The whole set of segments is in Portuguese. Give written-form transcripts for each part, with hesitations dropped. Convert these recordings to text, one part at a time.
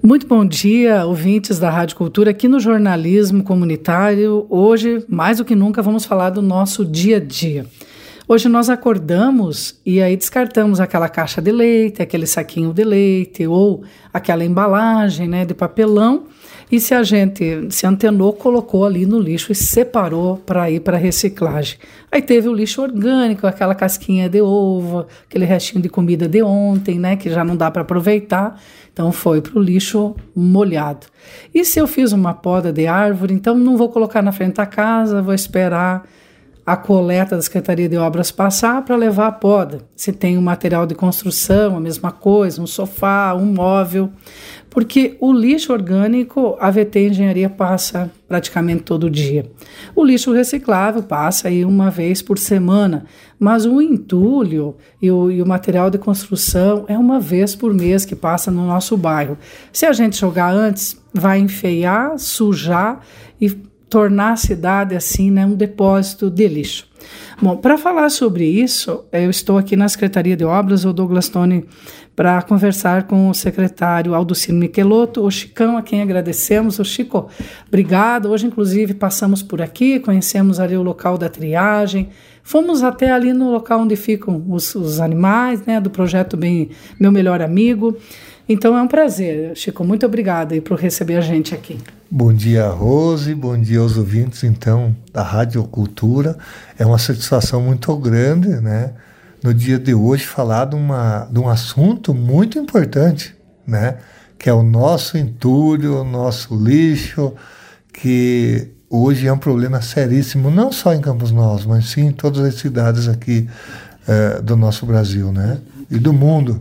Muito bom dia, ouvintes da Rádio Cultura, aqui no Jornalismo Comunitário. Hoje, mais do que nunca, vamos falar do nosso dia a dia. Hoje nós acordamos e aí descartamos aquela caixa de leite, aquele saquinho de leite ou aquela embalagem, né, de papelão, e se a gente se antenou, colocou ali no lixo e separou para ir para a reciclagem. Aí teve o lixo orgânico, aquela casquinha de ovo, aquele restinho de comida de ontem, né, que já não dá para aproveitar, então foi para o lixo molhado. E se eu fiz uma poda de árvore, então não vou colocar na frente da casa, vou esperar a coleta da Secretaria de Obras passar para levar a poda. Se tem um material de construção, a mesma coisa, um sofá, um móvel, porque o lixo orgânico a VT Engenharia passa praticamente todo dia. O lixo reciclável passa aí uma vez por semana, mas o entulho e o material de construção é uma vez por mês que passa no nosso bairro. Se a gente jogar antes, vai enfeiar, sujar e tornar a cidade assim, né, um depósito de lixo. Bom, para falar sobre isso, eu estou aqui na Secretaria de Obras, o Douglas Tony, para conversar com o secretário Aldocino Michelotto, o Chicão, a quem agradecemos. O Chico, obrigado. Hoje, inclusive, passamos por aqui, conhecemos ali o local da triagem, fomos até ali no local onde ficam os animais, né, do projeto Meu Melhor Amigo. Então é um prazer, Chico, muito obrigada por receber a gente aqui. Bom dia, Rose, bom dia aos ouvintes, então, da Rádio Cultura. É uma satisfação muito grande, né, no dia de hoje, falar de um assunto muito importante, né, que é o nosso entulho, o nosso lixo, que hoje é um problema seríssimo, não só em Campos Novos, mas sim em todas as cidades aqui do nosso Brasil, né, e do mundo.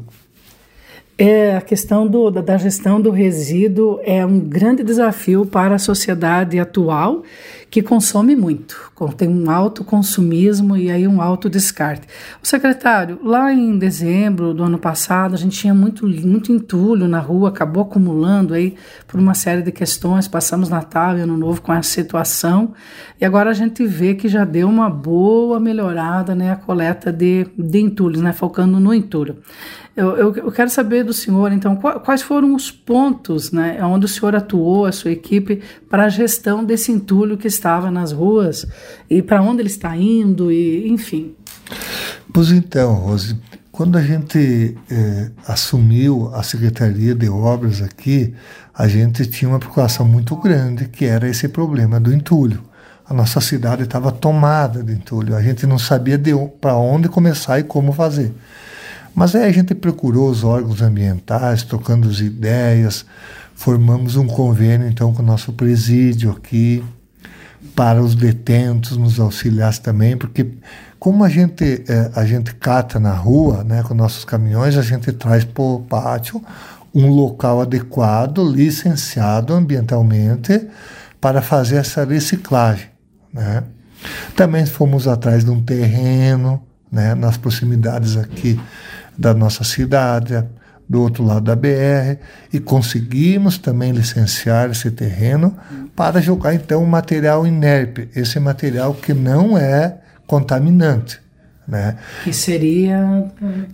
A questão da gestão do resíduo é um grande desafio para a sociedade atual, que consome muito, tem um alto consumismo e aí um alto descarte. O secretário, lá em dezembro do ano passado, a gente tinha muito entulho na rua, acabou acumulando aí por uma série de questões, passamos Natal e Ano Novo com essa situação, e agora a gente vê que já deu uma boa melhorada, né, a coleta de entulhos, né, focando no entulho. Eu quero saber do senhor, então, quais foram os pontos, né, onde o senhor atuou, a sua equipe, para a gestão desse entulho que estava nas ruas e para onde ele está indo, e enfim. Pois então, Rose, quando a gente assumiu a Secretaria de Obras aqui, a gente tinha uma preocupação muito grande, que era esse problema do entulho. A nossa cidade estava tomada de entulho, a gente não sabia para onde começar e como fazer. Mas aí a gente procurou os órgãos ambientais, trocando as ideias, formamos um convênio então com o nosso presídio aqui, para os detentos nos auxiliares também, porque como a gente cata na rua, né, com nossos caminhões, a gente traz para o pátio um local adequado, licenciado ambientalmente, para fazer essa reciclagem, né. Também fomos atrás de um terreno, né, nas proximidades aqui da nossa cidade, do outro lado da BR, e conseguimos também licenciar esse terreno para jogar então um material inerte, esse material que não é contaminante, né? Que seria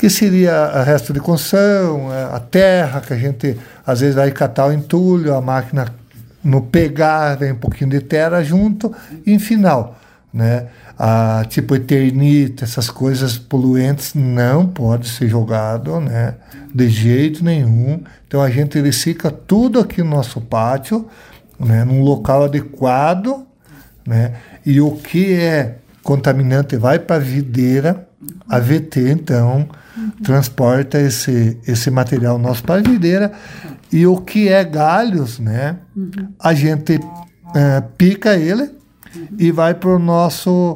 a resto de construção, a terra, que a gente às vezes vai catar o entulho, a máquina no pegar vem um pouquinho de terra junto, e em final, né, tipo eternita, essas coisas poluentes não pode ser jogado, né, de jeito nenhum. Então a gente recicla tudo aqui no nosso pátio, né, num local adequado, né, e o que é contaminante vai para a videira, a VT então transporta esse material nosso para a videira, e o que é galhos, né, a gente pica ele e vai para o nosso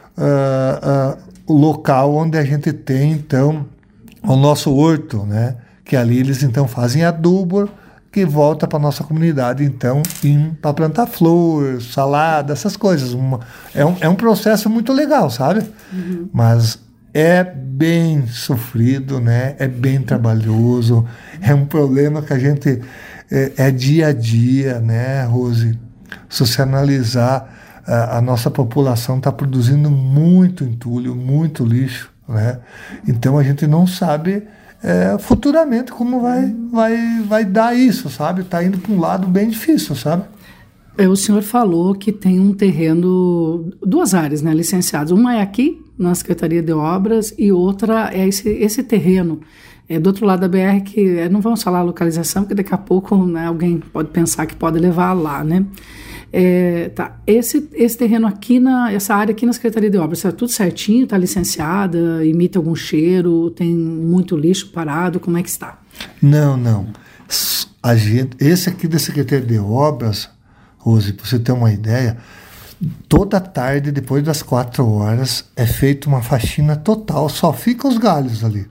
local onde a gente tem, então, o nosso horto, né? Que ali eles, então, fazem adubo que volta para a nossa comunidade, então, para plantar flor, salada, essas coisas. É um processo muito legal, sabe? Mas é bem sofrido, né? É bem trabalhoso, é um problema que a gente... é dia a dia, né, Rose? Se você analisar, a nossa população está produzindo muito entulho, muito lixo, né? Então a gente não sabe futuramente como vai dar isso, sabe? Está indo para um lado bem difícil, sabe? O senhor falou que tem um terreno, 2 áreas, né, licenciadas. Uma é aqui, na Secretaria de Obras, e outra é esse terreno do outro lado da BR, que não vamos falar a localização, porque daqui a pouco, né, alguém pode pensar que pode levar lá, né? Tá. Esse terreno aqui, essa área aqui na Secretaria de Obras, está tudo certinho, está licenciada, emite algum cheiro, tem muito lixo parado, como é que está? Não. Esse aqui da Secretaria de Obras, Rose, para você ter uma ideia, toda tarde, depois das 4 horas, é feita uma faxina total, só ficam os galhos ali.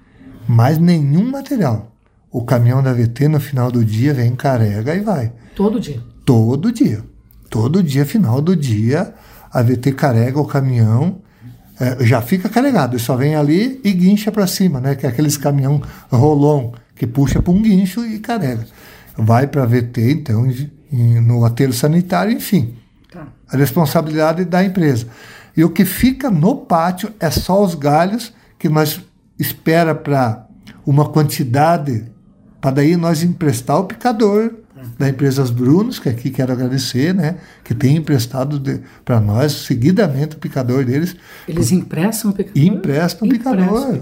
Mas nenhum material. O caminhão da VT, no final do dia, vem, carrega e vai. Todo dia? Todo dia. Todo dia, final do dia, a VT carrega o caminhão, já fica carregado, só vem ali e guincha para cima, né? Que é aqueles caminhão rolon que puxa para um guincho e carrega. Vai para a VT, então, no aterro sanitário, enfim. Tá. A responsabilidade da empresa. E o que fica no pátio é só os galhos que nós espera para uma quantidade, para daí nós emprestar o picador da empresa Brunos, que aqui quero agradecer, né, que tem emprestado para nós seguidamente o picador deles. Eles emprestam o picador? Emprestam o picador.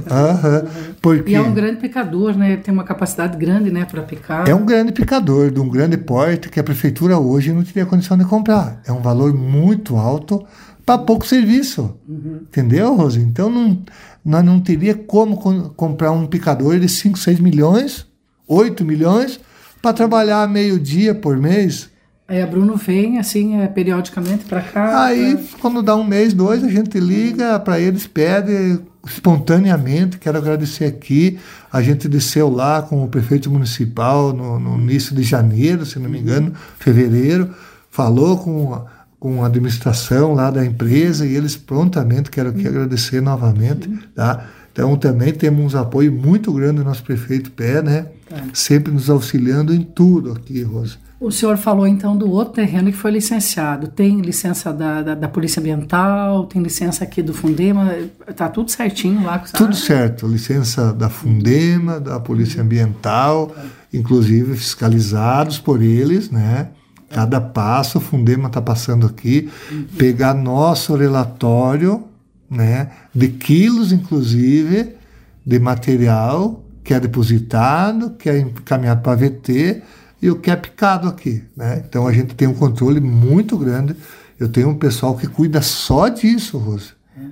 Porque e é um grande picador, né? Tem uma capacidade grande, né, para picar. É um grande picador, de um grande porte, que a prefeitura hoje não teria condição de comprar. É um valor muito alto para pouco serviço. Entendeu, Rose? Então nós não teria como comprar um picador de 5, 6 milhões, 8 milhões, para trabalhar meio-dia por mês. Aí a Bruno vem, assim, periodicamente para cá? Aí, quando dá 1 mês, 2, a gente liga para eles, pede espontaneamente. Quero agradecer aqui. A gente desceu lá com o prefeito municipal no início de janeiro, se não me engano, fevereiro, falou com a administração lá da empresa e eles prontamente, quero aqui agradecer novamente, tá? Então também temos um apoio muito grande do nosso prefeito Pé, né? Sempre nos auxiliando em tudo aqui, Rosa. O senhor falou então do outro terreno que foi licenciado. Tem licença da Polícia Ambiental, tem licença aqui do Fundema, tá tudo certinho lá? Tudo certo, licença da Fundema, da Polícia Ambiental, inclusive fiscalizados por eles, né? Cada passo, o Fundema está passando aqui, pegar nosso relatório, né, de quilos, inclusive, de material que é depositado, que é encaminhado para a VT e o que é picado aqui, né? Então a gente tem um controle muito grande. Eu tenho um pessoal que cuida só disso, Rose.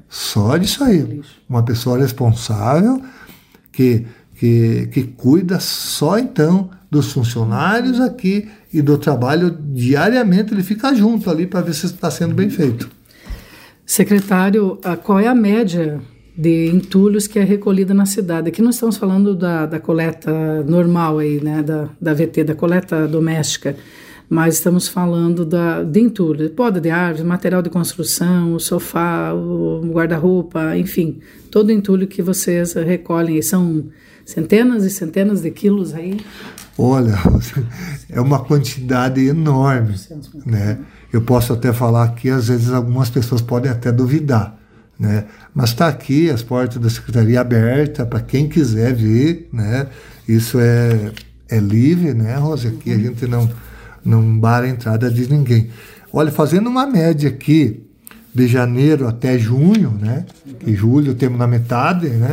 Só disso aí. Uma pessoa responsável que cuida só, então, dos funcionários aqui e do trabalho diariamente. Ele fica junto ali para ver se está sendo bem feito. Secretário, qual é a média de entulhos que é recolhida na cidade? Aqui nós estamos falando da coleta normal aí, né, da VT, da coleta doméstica, mas estamos falando de entulho, poda de árvore, material de construção, o sofá, o guarda-roupa, enfim, todo entulho que vocês recolhem. São centenas e centenas de quilos aí? Olha, é uma quantidade enorme, né? Eu posso até falar que às vezes algumas pessoas podem até duvidar, né? Mas está aqui as portas da Secretaria abertas para quem quiser ver, né? Isso é livre, né, Rosa? Aqui a gente não barra a entrada de ninguém. Olha, fazendo uma média aqui de janeiro até junho, né? Que julho temos na metade, né?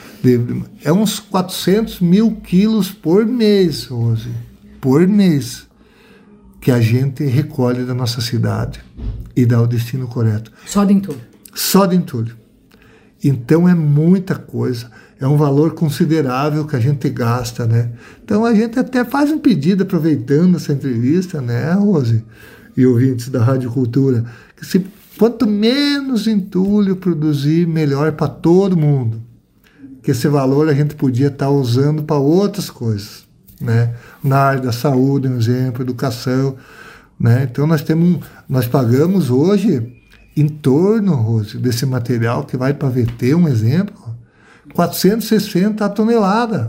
É uns 400 mil quilos por mês, Rose, por mês, que a gente recolhe da nossa cidade e dá o destino correto. Só de entulho? Só de entulho. Então é muita coisa, é um valor considerável que a gente gasta, né? Então a gente até faz um pedido, aproveitando essa entrevista, né, Rose, e ouvintes da Rádio Cultura, que quanto menos entulho produzir, melhor para todo mundo. Que esse valor a gente podia estar usando para outras coisas, né? Na área da saúde, um exemplo, educação, né? Então nós pagamos hoje em torno, Rose, desse material que vai para VT, um exemplo, 460 toneladas,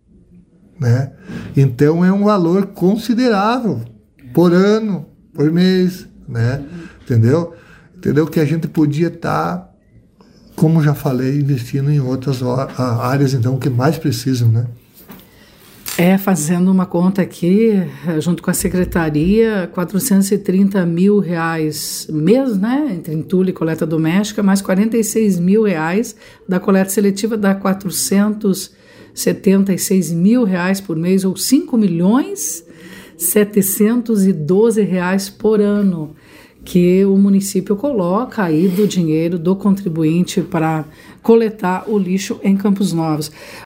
né? Então é um valor considerável por ano, por mês, né? Entendeu que a gente podia estar como já falei, investindo em outras áreas, então, que mais precisam, né? Fazendo uma conta aqui, junto com a secretaria, R$430 mil mês, né? Entre entulho e coleta doméstica, mais R$46 mil da coleta seletiva, dá R$476 mil por mês, ou R$5.712 por ano, que o município coloca aí do dinheiro do contribuinte para coletar o lixo em Campos Novos.